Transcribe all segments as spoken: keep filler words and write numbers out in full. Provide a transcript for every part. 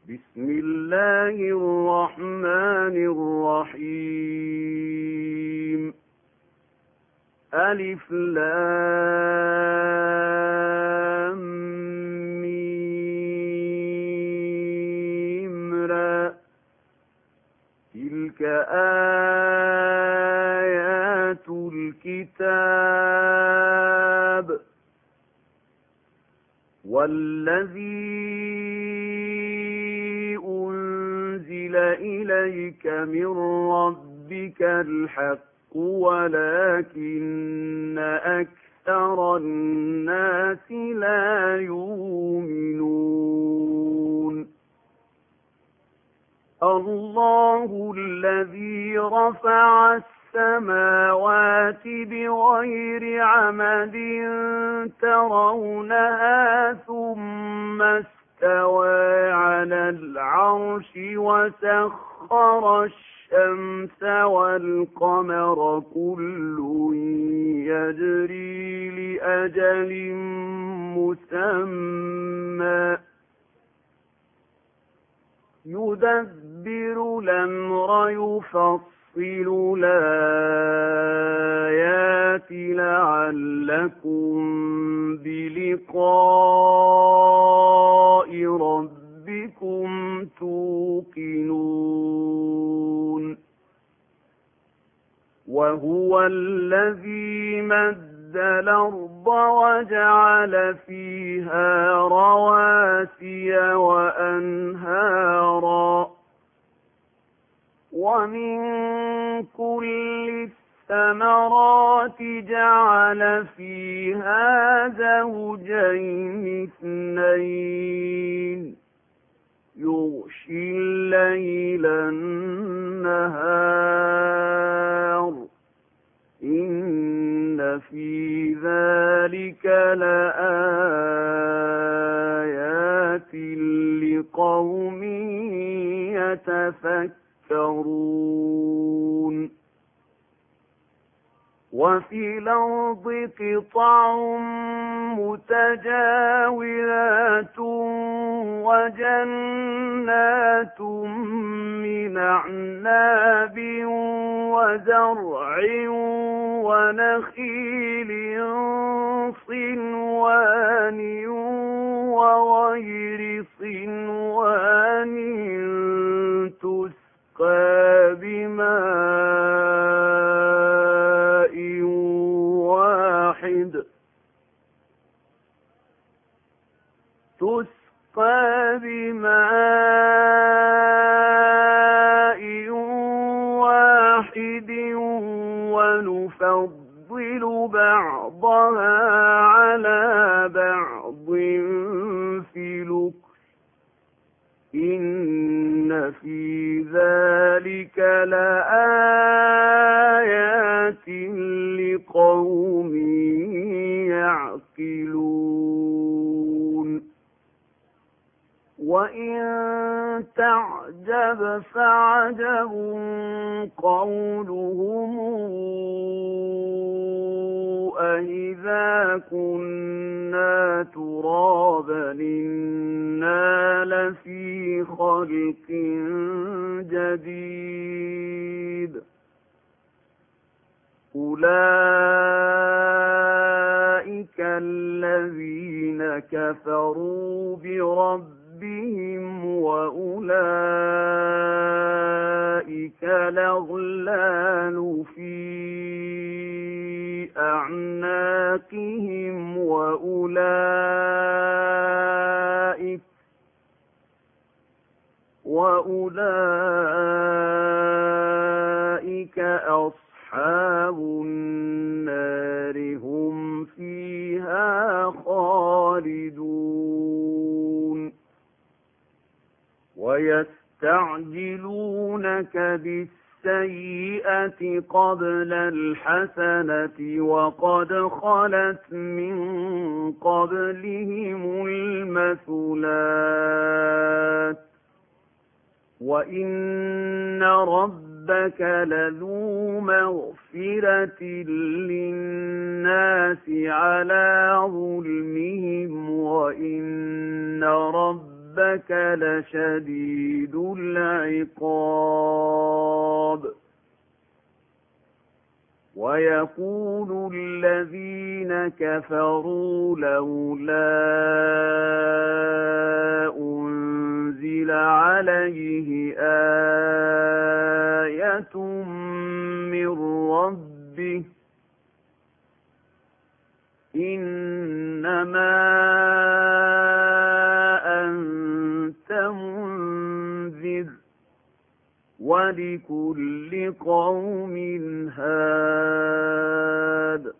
بسم الله الرحمن الرحيم ألف لام ميم را تلك آيات الكتاب والذي أنزل إليك من ربك الحق ولكن أكثر الناس لا يؤمنون الله الذي رفع السماوات بغير عمد ترونها ثم استوى على العرش وسخر الشمس والقمر كل يجري لأجل مسمى يدبر الأمر يفصل الآيات لعلكم بلقاء ربكم توقنون وهو الذي مد الأرض وجعل فيها رواسي وأنهارا ومن كل الثمرات جعل فيها زوجين اثنين يغشي الليل النهار إن في ذلك لآيات لقوم يتفكرون وفي الأرض قطع متجاورات وجنات من أعناب وزرع ونخيل صنوان وغير صنوان تسقى بماء واحد تسقى بماء واحد ونفضل بعضها على بعض في الأكل إن في ذلك لآيات لقوم يعقلون وإن تعجب فعجب قولهم أإذا كنا ترابا إنا لفي خلق جديد أولئك الذين كفروا بربهم وأولئك الأغلال في أعناقهم وأولئك وأولئك أصحاب النار هم فيها خالدون ويستعجلونك بالسيئة قبل الحسنة وقد خلت من قبلهم المثلات وإن ربك لذو مغفرة للناس على ظلمهم وإن ربك ربك لشديد العقاب ويقول الذين كفروا لولا أنزل عليه آية من ربه إنما أنت منذر ولكل قوم هاد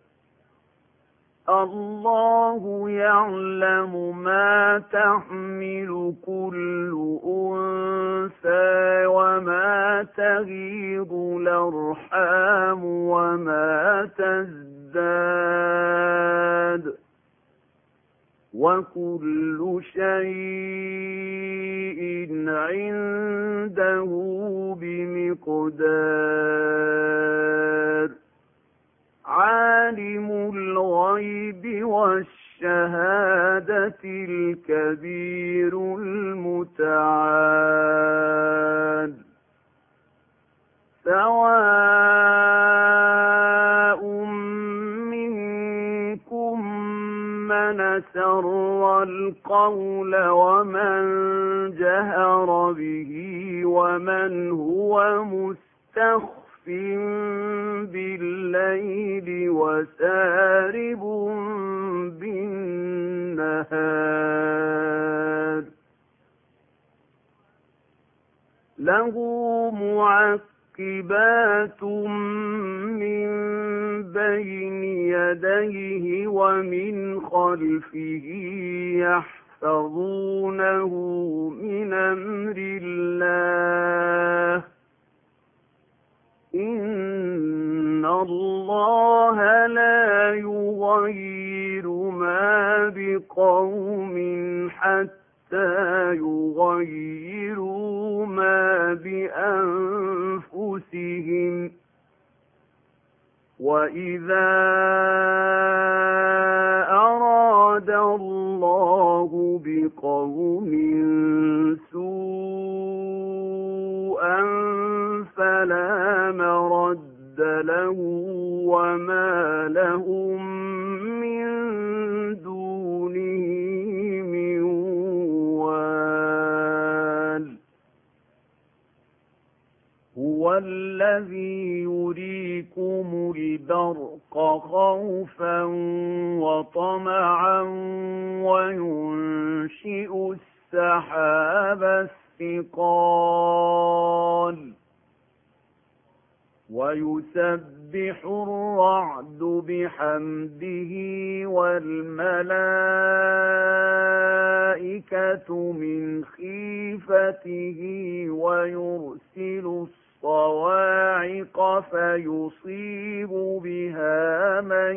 الله يعلم ما تحمل كل أنثى وما تغيض الأرحام وما تزداد وكل شيء عنده بمقدار عالم الغيب والشهادة الكبير المتعال سواء منكم من سر القول ومن جهر به ومن هو مستخف بالليل وسارب بالنهار له معقبات من بين يديه ومن خلفه يحفظونه من أمر الله إن الله لا يغير ما بقوم حتى يغيروا ما بأنفسهم وإذا أراد الله بقوم سوءا فلا مرد له وما لهم من دونه من وال هو الذي يريكم البرق خوفا وطمعا وينشئ السحاب الثقال ويسبح الرعد بحمده والملائكة من خيفته ويرسل الصواعق فيصيب بها من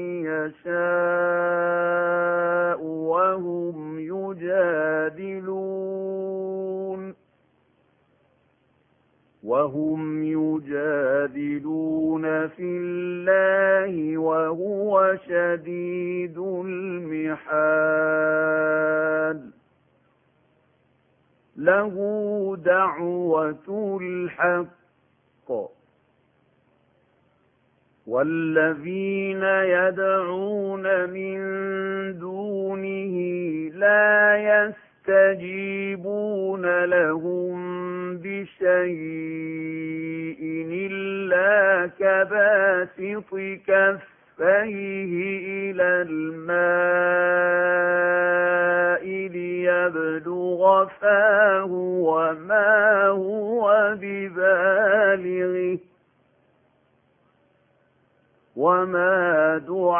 يشاء وهم يجادلون وهم يجادلون في الله وهو شديد المحال له دعوة الحق والذين يدعون من دونه لا يستجيبون لهم بشيء إلا كباسط كفيه إلى الماء ليبلغ فاه وما هو ببالغه وما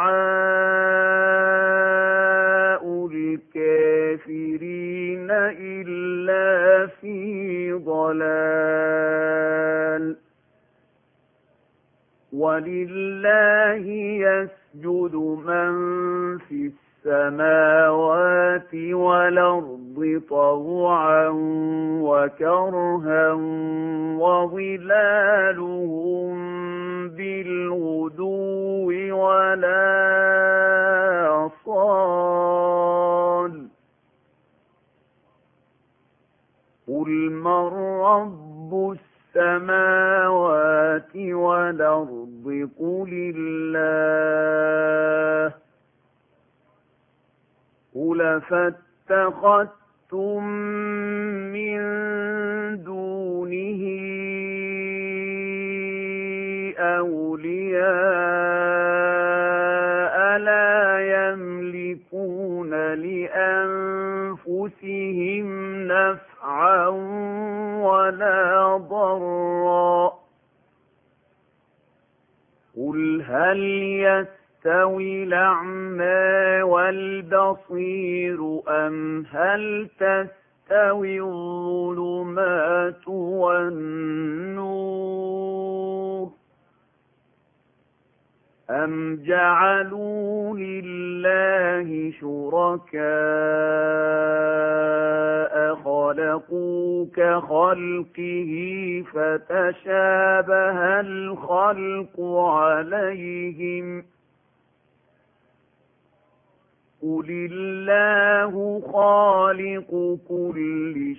دعاء الكافرين إلا في ضلال ولله يسجد من في السماوات والأرض طوعا وكرها وظلالهم بالغدو ولا صال قل من رب السماوات والأرض قل الله قل فاتخذتم من دونه أولياء لا يملكون لأنفسهم نفعا ولا ضرا قل هل يستوي الأعمى والبصير أم هل تستوي الظلمات والنور أم جعلوا لله شركاء خلقوا كخلقه فتشابه الخلق عليهم قل الله خالق كل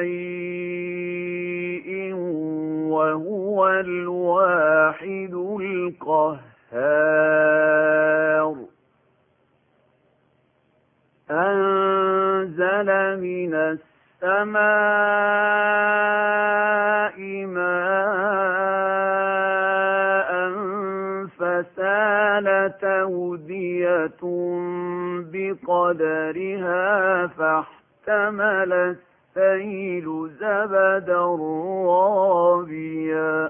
شيء وهو الواحد القهار أنزل من السماء ماء فسالت أودية بقدرها فاحتمل السيل زبدا رابيا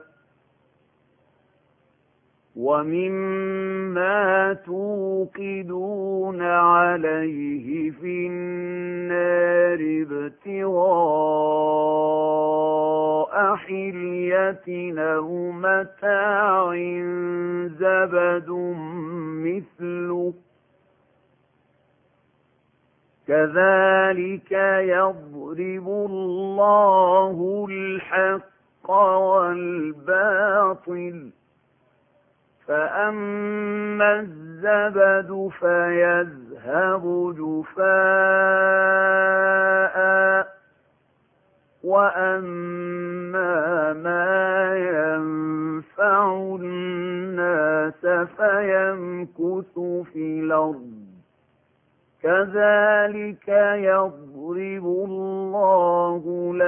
ومما توقدون عليه في النار ابتغاء حلية أو متاع زبد مثله كذلك يضرب الله الحق والباطل فأما الزبد فيذهب جفاء وأما ما ينفع الناس فيمكث في الأرض كذلك يضرب الله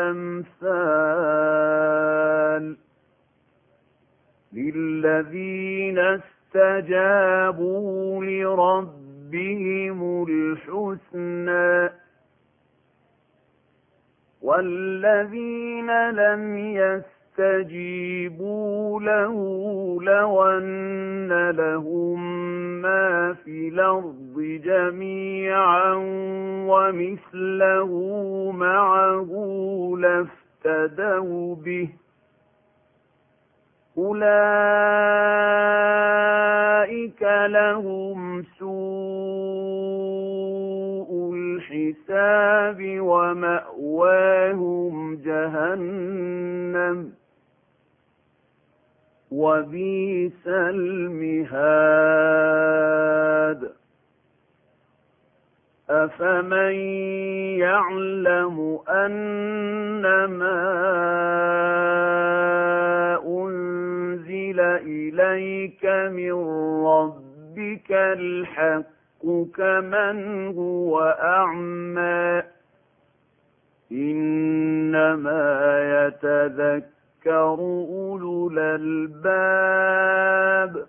الأمثال للذين استجابوا لربهم الحسنى والذين لم يستجيبوا له لو أن لهم ما في الأرض جميعا ومثله معه لافتدوا به أولئك لهم سوء الحساب ومأواهم جهنم وبئس المهاد أفمن يعلم أنما أنزل إليك من ربك الحق كمن هو أعمى إنما يتذكر أولو الألباب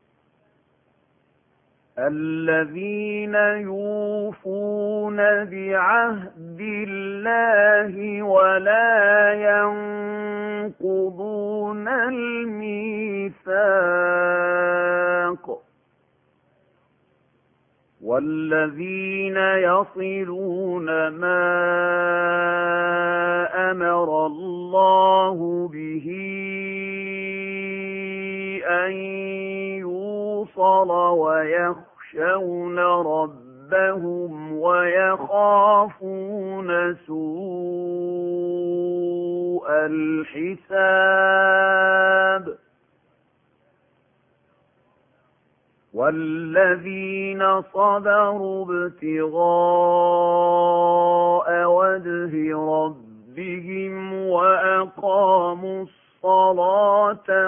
الذين يوفون بعهد الله ولا ينقضون الميثاق والذين يصلون ما أمر الله به أن يوصل ويخشون ربهم ويخافون سوء الحساب والذين صبروا ابتغاء وجه ربهم ربهم وأقاموا الصلاة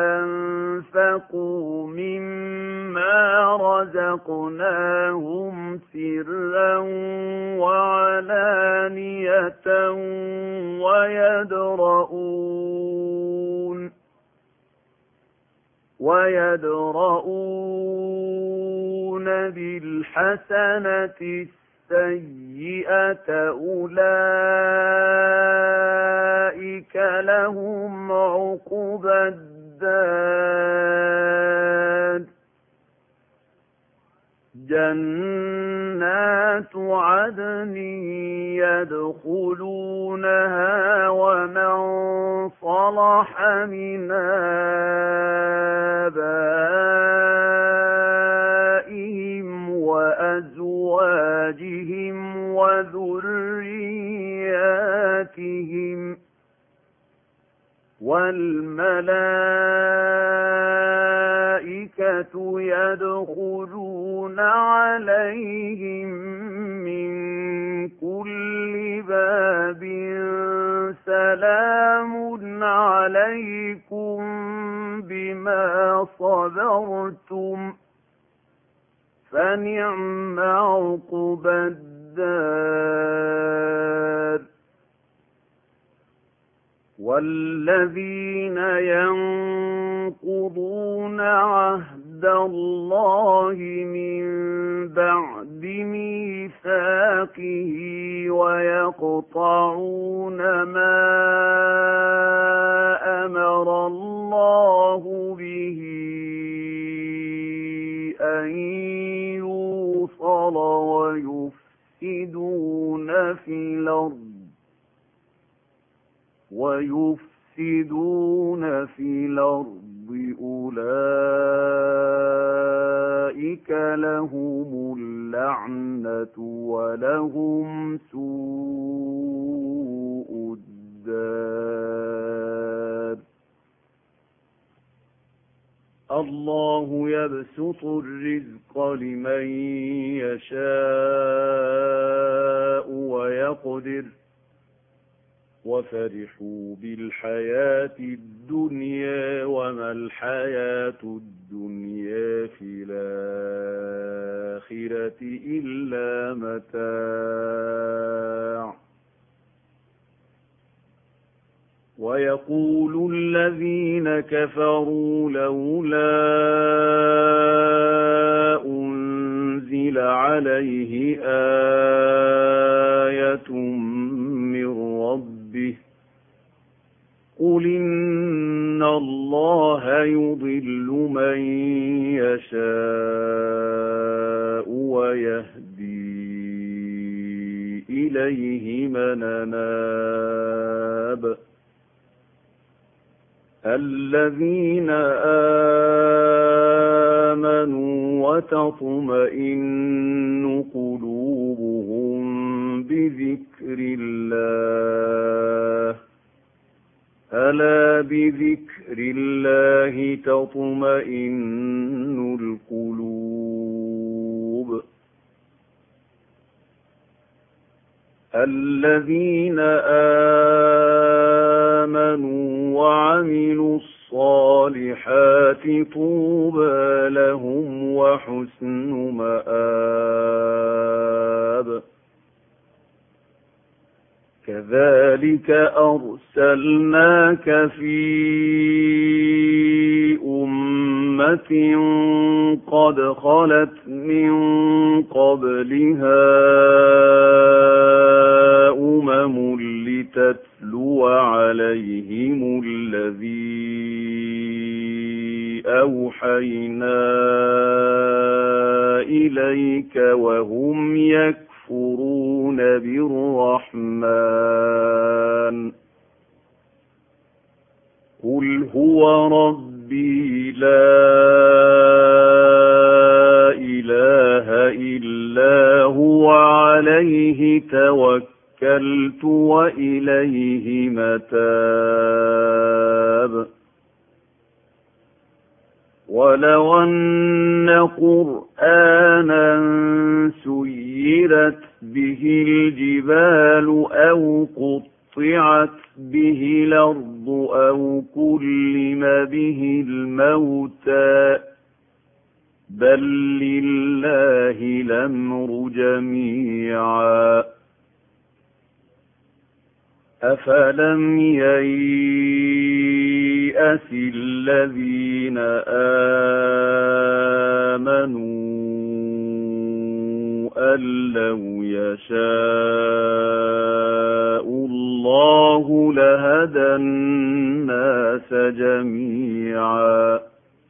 وأنفقوا مما رزقناهم سرا وعلانية ويدرؤون ويدرؤون بالحسنة السيئة أولئك لهم عقبى الدار جنات عدن يدخلونها ومن صلح من آبائهم وأزواجهم وذرياتهم والملائكة يدخلون عليهم من كل باب سلام عليكم بما صبرتم فنعم عقبى الدار والذين ينقضون عهد الله من بعد ميثاقه ويقطعون ما أمر الله به أن يوصل ويفسدون في الأرض ويفسدون في الأرض أولئك لهم اللعنة ولهم سوء الدار الله يبسط الرزق لمن يشاء ويقدر وفرحوا بالحياة الدنيا وما الحياة الدنيا في الآخرة إلا متاع ويقول الذين كفروا لولا أنزل عليه آية من ربه قل إن الله يضل من يشاء ويهدي إليه من أناب الذين آمنوا وتطمئن قلوبهم بذكر الله ألا بذكر الله تطمئن القلوب الذين آمنوا وعملوا الصالحات طوبى لهم وحسن مآب كذلك أرسلناك في أمة قد خلت من قبلها أمم لتتلو عليهم الذي أوحينا إليك وهم يكفرون بالرحمن قل هو ربي لا إله إلا هو عليه توكلت وإليه متاب ولو أن قرآنا سيرت به الجبال أو قطعت قطعت به الأرض أو كلم به الموتى بل لله الأمر جميعا أفلم ييأس الذين آمنوا أن لو يشاء الله لهدى الناس جميعا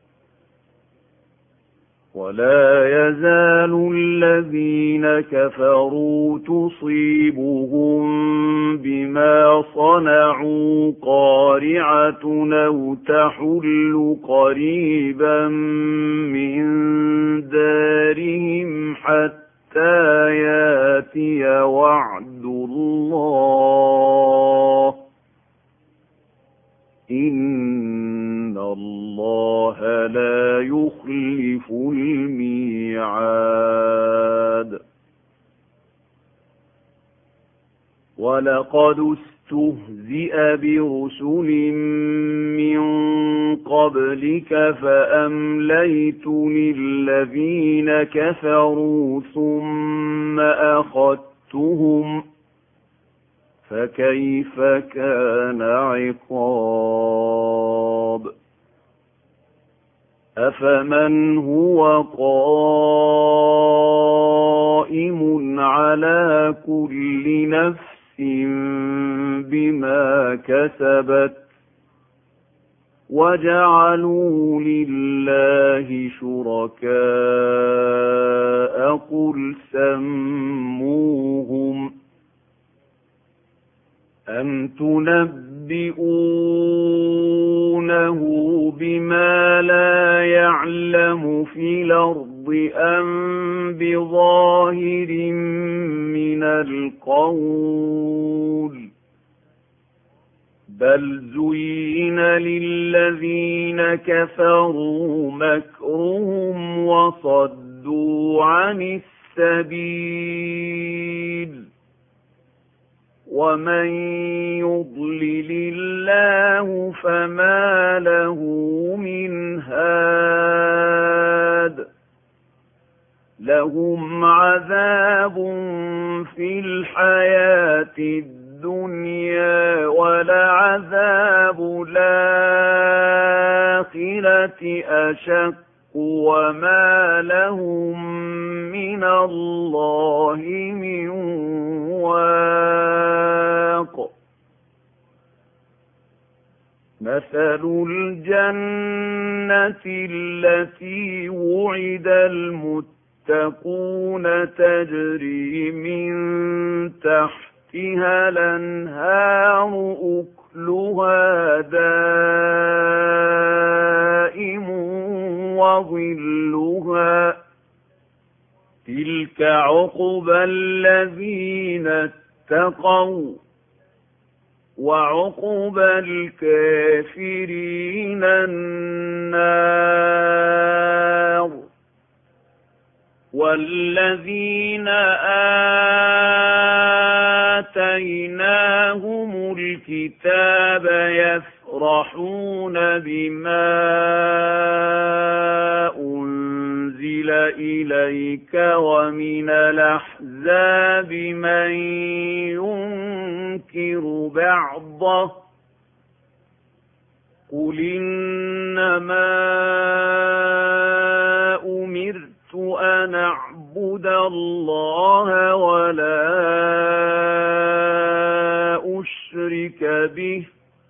ولا يزال الذين كفروا تصيبهم بما صنعوا قارعة أو تحل قريبا من دارهم حتى ياتي وعد الله إن الله لا يخلف الميعاد ولقد استهزئ برسل من قبلك فأمليت للذين كفروا ثم أخذتهم فكيف كان عقاب أفمن هو قائم على كل نفس بما كسبت وجعلوا لله شركاء قل سموهم أم تنبئونه بما لا يعلم في الأرض أم بظاهر من القول بل زين للذين كفروا مكرهم وصدوا عن السبيل ومن يضلل الله فما له من هاد لهم عذاب في الحياة الدنيا ولعذاب الآخرة أشق وما لهم من الله من واق مثل الجنة التي وعد المتقون تجري من تحتها الأنهار أكلها دائم وظلها تلك عقبى الذين اتقوا وعقبى الكافرين النار والذين آتيناهم الكتاب يفرحون بما أنزل إليك ومن الأحزاب من ينكر بعضه قل إنما أمرت أن أعبد الله ولا أشرك به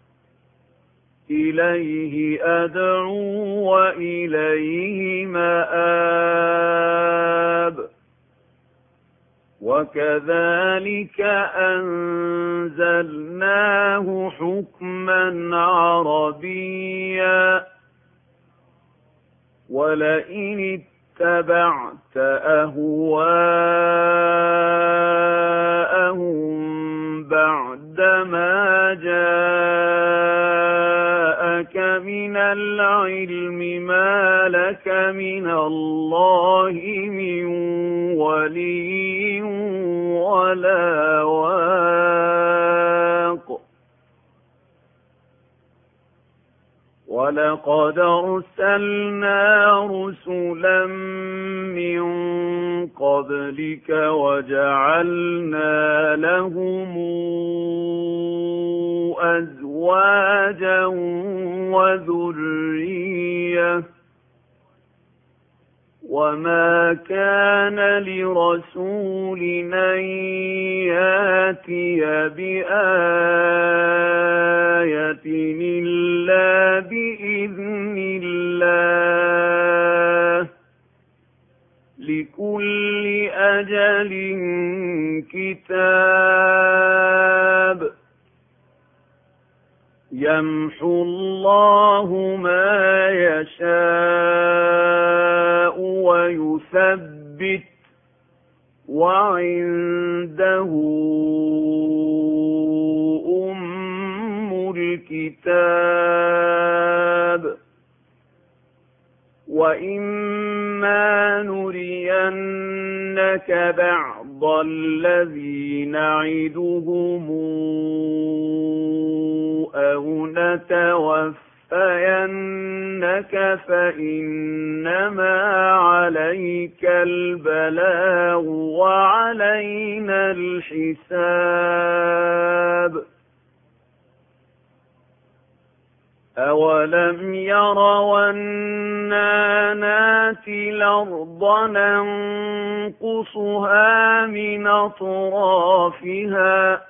إليه أدعو وإليه مآب وكذلك أنزلناه حكما عربيا ولئن اتبعت أهواءهم بعدما جاءك من العلم ما لك من الله من ولي ولا واق وَلَقَدْ أَرْسَلْنَا رُسُلًا مِّن قَبْلِكَ وَجَعَلْنَا لَهُمْ أَزْوَاجًا وَذُرِّيَّةً وَمَا كَانَ لِرَسُولٍ أَن يَأْتِيَ بِآيَةٍ إِلَّا بِإِذْنِ اللَّهِ ۗ لِكُلِّ أَجَلٍ كِتَابٌ يَمْحُو اللَّهُ مَا يَشَاءُ وَيُثَبِّتُ وَعِندَهُ أُمُّ الْكِتَابِ وَإِمَّا نُرِيَنَّكَ بَعْضَ الَّذِي نَعِدُهُمْ أَوْ نَتَوَفَّيَنَّكَ فَإِنَّمَا عَلَيْكَ الْبَلَاغُ وَعَلَيْنَا الْحِسَابُ أَوَلَمْ يَرَوْا أَنَّا نَأْتِي الْأَرْضَ نَنقُصُهَا مِنْ أَطْرَافِهَا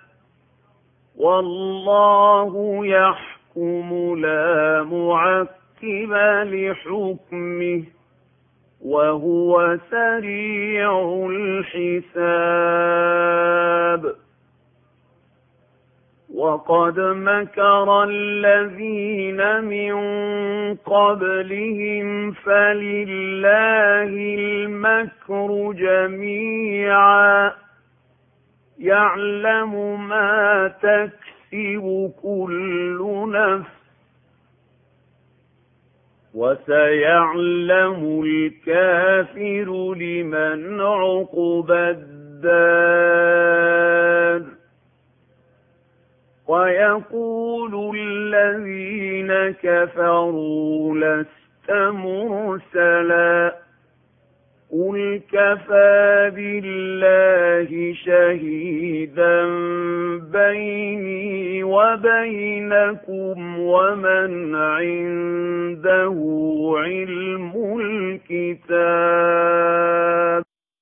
وَاللَّهُ يَحْكُمُ لَا مُعَقِّبَ لِحُكْمِهِ وَهُوَ سَرِيعُ الْحِسَابِ وَقَدْ مَكَرَ الَّذِينَ مِن قَبْلِهِمْ فَلِلَّهِ الْمَكْرُ جَمِيعًا يَعْلَمُ مَا تَكْسِبُ كُلُّ نَفْسٍ وَسَيَعْلَمُ الْكَافِرُ لِمَنْ عُقْبَى الدَّارِ وَيَقُولُ الَّذِينَ كَفَرُوا لَسْتَ مُرْسَلًا قُلْ كَفَى بِاللَّهِ شَهِيدًا بَيْنِي وَبَيْنَكُمْ وَمَنْ عِندَهُ عِلْمُ الْكِتَابِ